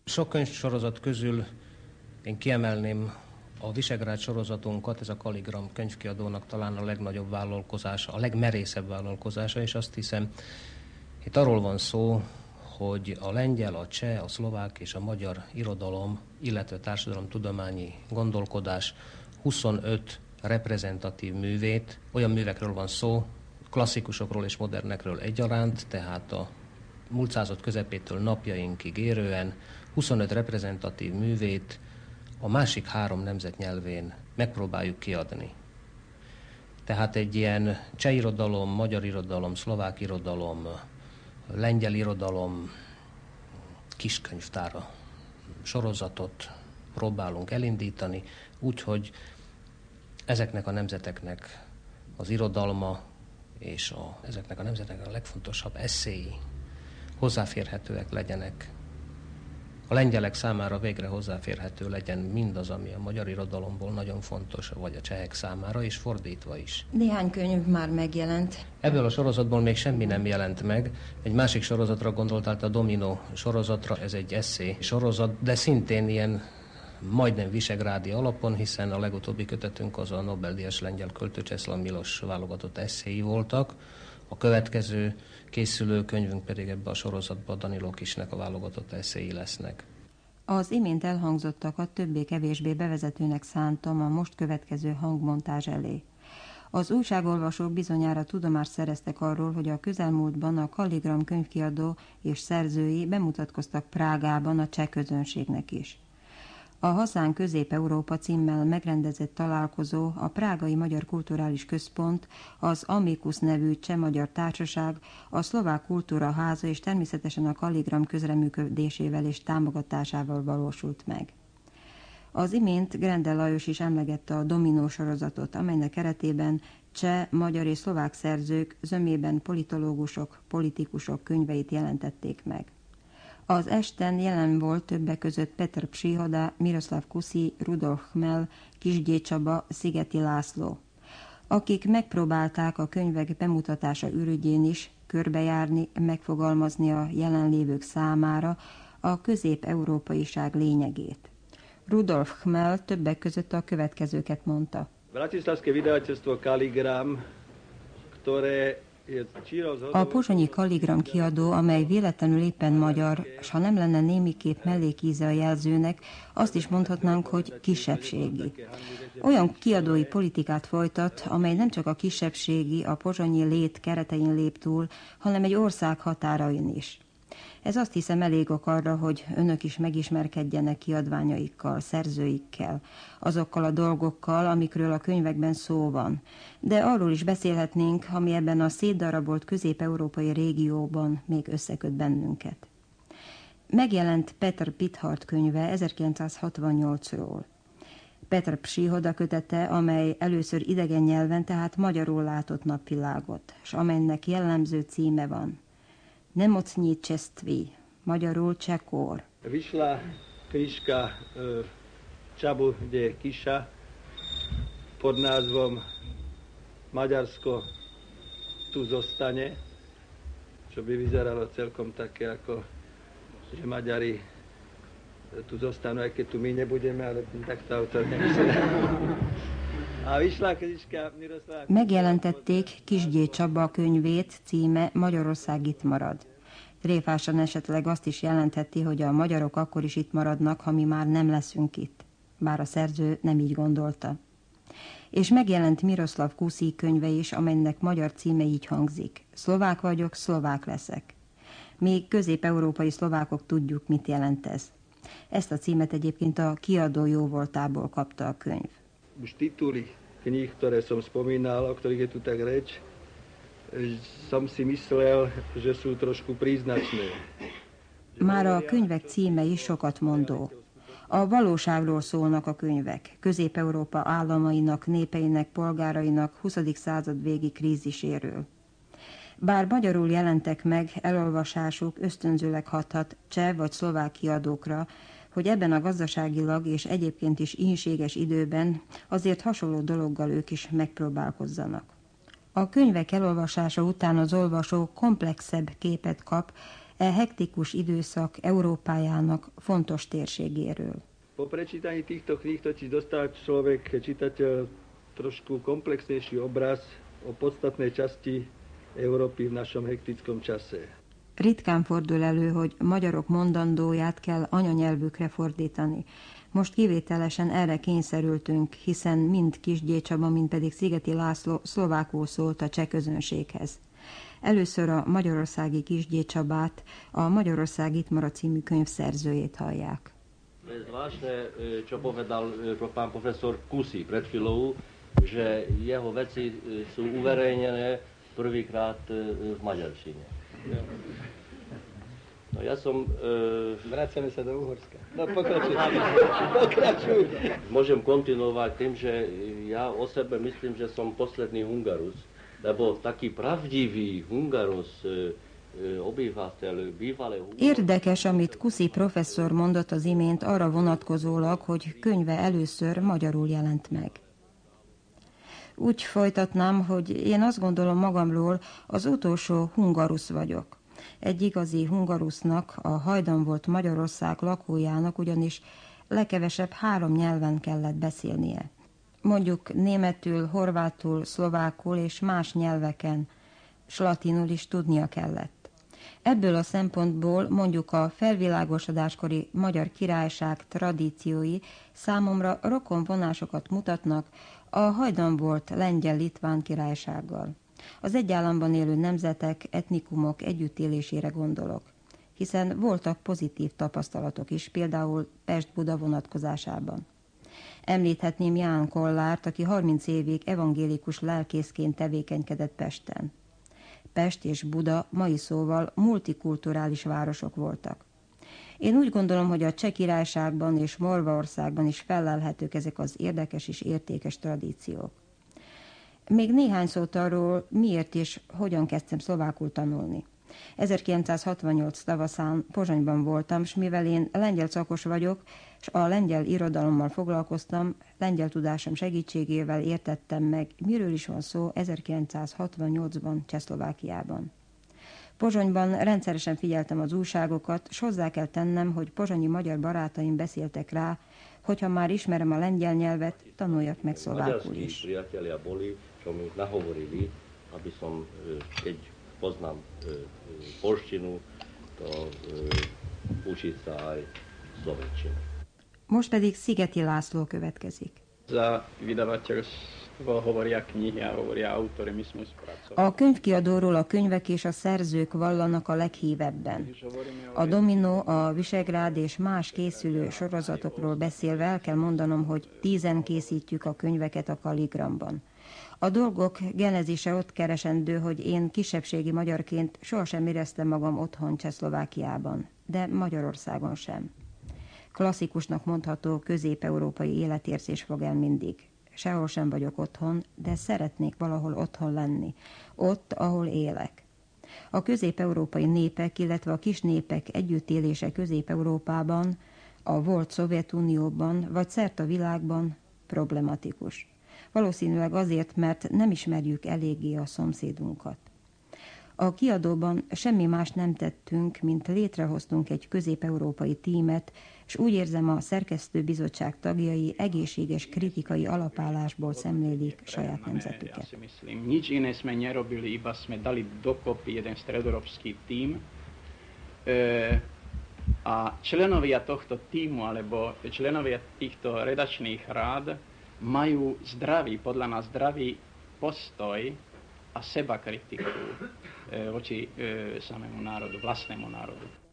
Sok könyvsorozat közül én kiemelném a Visegrád sorozatunkat, ez a Kaligram könyvkiadónak talán a legnagyobb vállalkozása, a legmerészebb vállalkozása, és azt hiszem, itt arról van szó, hogy a lengyel, a cseh, a szlovák és a magyar irodalom, illetve társadalomtudományi gondolkodás 25 reprezentatív művét, olyan művekről van szó, klasszikusokról és modernekről egyaránt, tehát a múlt század közepétől napjainkig érően 25 reprezentatív művét a másik 3 nemzet nyelvén megpróbáljuk kiadni. Tehát egy ilyen cseh irodalom, magyar irodalom, szlovák irodalom, lengyel irodalom kiskönyvtára sorozatot próbálunk elindítani, úgyhogy ezeknek a nemzeteknek az irodalma és ezeknek a nemzeteknek a legfontosabb esszéi hozzáférhetőek legyenek. A lengyelek számára végre hozzáférhető legyen mindaz, ami a magyar irodalomból nagyon fontos, vagy a csehek számára, és fordítva is. Néhány könyv már megjelent. Ebből a sorozatból még semmi nem jelent meg. Egy másik sorozatra gondoltál, a Domino sorozatra, ez egy esszé sorozat, de szintén ilyen majdnem visegrádi alapon, hiszen a legutóbbi kötetünk az a Nobel-díjas lengyel költő Czesław Milosz válogatott esszéi voltak. A következő készülő könyvünk pedig ebbe a sorozatban Danilo Kisnek a válogatott esszéi lesznek. Az imént elhangzottakat többé-kevésbé bevezetőnek szántam a most következő hangmontázs elé. Az újságolvasók bizonyára tudomást szereztek arról, hogy a közelmúltban a Kaligram könyvkiadó és szerzői bemutatkoztak Prágában a cseh közönségnek is. A Hazánk Közép-Európa címmel megrendezett találkozó, a Prágai Magyar Kulturális Központ, az Amicus nevű cseh-magyar társaság, a Szlovák Kultúra Háza és természetesen a Kaligram közreműködésével és támogatásával valósult meg. Az imént Grendel Lajos is emlegette a Dominó sorozatot, amelynek keretében cseh, magyar és szlovák szerzők zömében politológusok, politikusok könyveit jelentették meg. Az esten jelen volt többek között Petr Psihoda, Miroslav Kuszi, Rudolf Khmel, Kisgyé Csaba, Szigeti László, akik megpróbálták a könyvek bemutatása ürügyén is körbejárni, megfogalmazni a jelenlévők számára a közép-európaiság lényegét. Rudolf Khmel többek között a következőket mondta. Bratislavské vydavateľstvo Kaligram, ktoré a pozsonyi Kaligram kiadó, amely véletlenül éppen magyar, s ha nem lenne némiképp mellékíze a jelzőnek, azt is mondhatnánk, hogy kisebbségi. Olyan kiadói politikát folytat, amely nem csak a kisebbségi, a pozsonyi lét keretein lép túl, hanem egy ország határain is. Ez azt hiszem elég ok arra, hogy önök is megismerkedjenek kiadványaikkal, szerzőikkel, azokkal a dolgokkal, amikről a könyvekben szó van. De arról is beszélhetnénk, ami ebben a szétdarabolt közép-európai régióban még összeköt bennünket. Megjelent Petr Pithart könyve 1968-ról. Petr Psihoda kötete, amely először idegen nyelven, tehát magyarul látott napvilágot, s amelynek jellemző címe van. Nemocničeství, magyarul csekor. Vyšla knižka Csabu de Kisa pod názvom Maďarsko tu zostane, čo by vyzeralo celkom také ako, že Maďari tu zostanú, aj keď tu my nebudeme, ale takto autor nemyslel. Megjelentették Kisgyé Csaba könyvét, címe Magyarország itt marad. Tréfásan esetleg azt is jelentheti, hogy a magyarok akkor is itt maradnak, ha mi már nem leszünk itt. Bár a szerző nem így gondolta. És megjelent Miroslav Kuszi könyve is, amelynek magyar címe így hangzik. Szlovák vagyok, szlovák leszek. Mi közép-európai szlovákok tudjuk, mit jelent ez. Ezt a címet egyébként a kiadó jóvoltából kapta a könyv. Už tituly kníh, ktoré som spomínal, o ktorých je tu tak reč, som si myslel, že sú trošku príznačné. Már a könyvek címe is sokat mondó. A valóságról szólnak a könyvek, Közép-Európa államainak, népeinek, polgárainak 20. század végi kríziséről. Bár magyarul jelentek meg, elolvasásuk ösztönzőleg hathat cseh vagy szlovák kiadókra, hogy ebben a gazdaságilag és egyébként is ínséges időben azért hasonló dologgal ők is megpróbálkozzanak. A könyvek elolvasása után az olvasó komplexebb képet kap hektikus időszak Európájának fontos térségéről. Po prečítaní týchto kníh totiž dostal človek, čitateľ, trošku komplexnejší obraz o podstatnej časti Európy v našom hektickom čase. Ritkán fordul elő, hogy magyarok mondandóját kell anyanyelvükre fordítani. Most kivételesen erre kényszerültünk, hiszen mind Kisgyély Csaba, mind pedig Szigeti László szlovákul szólt a cseh közönséghez. Először a magyarországi Kisgyély Csabát, a Magyarország itt marad című könyv szerzőjét hallják. Je zvláštne, čo povedal pán profesor Kusy pred chvíľou, že jeho veci sú uverejnené prvýkrát v maďarčine. No ja som... Vracame sa do Uhorska. No pokračuj. Môžem kontinuovať tým, že ja o sebe myslím, že som posledný Hungarus, lebo taký pravdivý Hungarus, Érdekes, amit Kusy professzor mondott az imént arra vonatkozólag, hogy könyve először magyarul jelent meg. Úgy folytatnám, hogy én azt gondolom magamról, az utolsó hungarusz vagyok. Egy igazi hungarusznak, a hajdan volt Magyarország lakójának ugyanis legkevesebb 3 nyelven kellett beszélnie. Mondjuk németül, horvátul, szlovákul és más nyelveken, s latinul is tudnia kellett. Ebből a szempontból mondjuk a felvilágosodáskori Magyar Királyság tradíciói számomra rokonvonásokat mutatnak a hajdan volt lengyel-litván királysággal. Az egy államban élő nemzetek, etnikumok együttélésére gondolok, hiszen voltak pozitív tapasztalatok is, például Pest-Buda vonatkozásában. Említhetném Ján Kollárt, aki 30 évig evangélikus lelkészként tevékenykedett Pesten. Pest és Buda mai szóval multikulturális városok voltak. Én úgy gondolom, hogy a Cseh Királyságban és Morvaországban is fellelhetők ezek az érdekes és értékes tradíciók. Még néhány szót arról, miért és hogyan kezdtem szlovákul tanulni. 1968 tavaszán Pozsonyban voltam, s mivel én lengyel szakos vagyok, s a lengyel irodalommal foglalkoztam, lengyel tudásom segítségével értettem meg, miről is van szó 1968-ban Csehszlovákiában. Pozsonyban rendszeresen figyeltem az újságokat, s hozzá kell tennem, hogy pozsonyi magyar barátaim beszéltek rá, hogyha már ismerem a lengyel nyelvet, tanuljak meg szlovákul is. Aby som, keď poznám polštinu, to učiť sa aj slovenčinu. Most pedig Szigeti László következik. Za vydavateľstvo hovoria knihy a hovoria autory, my sme spracovali. A könyvkiadóról a könyvek és a szerzők vallanak a leghívebben. A Dominó, a Visegrád és más készülő sorozatokról beszélve el kell mondanom, hogy 10-en készítjük a könyveket a Kaligramban. A dolgok genezise ott keresendő, hogy én kisebbségi magyarként sohasem éreztem magam otthon Csehszlovákiában, de Magyarországon sem. Klasszikusnak mondható közép-európai életérzés fog el mindig. Sehol sem vagyok otthon, de szeretnék valahol otthon lenni. Ott, ahol élek. A közép-európai népek, illetve a kis népek együttélése Közép-Európában, a volt Szovjetunióban, vagy szerte a világban problematikus. Valószínűleg azért, mert nem ismerjük eléggé a szomszédunkat. A kiadóban semmi más nem tettünk, mint létrehoztunk egy közép-európai tímet, és úgy érzem, a szerkesztőbizottság tagjai egészséges kritikai alapállásból szemlélik saját nemzetüket. Nič iné sme nerobili, iba sme dali dokopy jeden stredoeurópsky tím. A členovia tohto tímu, alebo členovia týchto redačných rád majú podľa nás zdravý postoj a sebakritiku voči samému národu, vlastnému národu.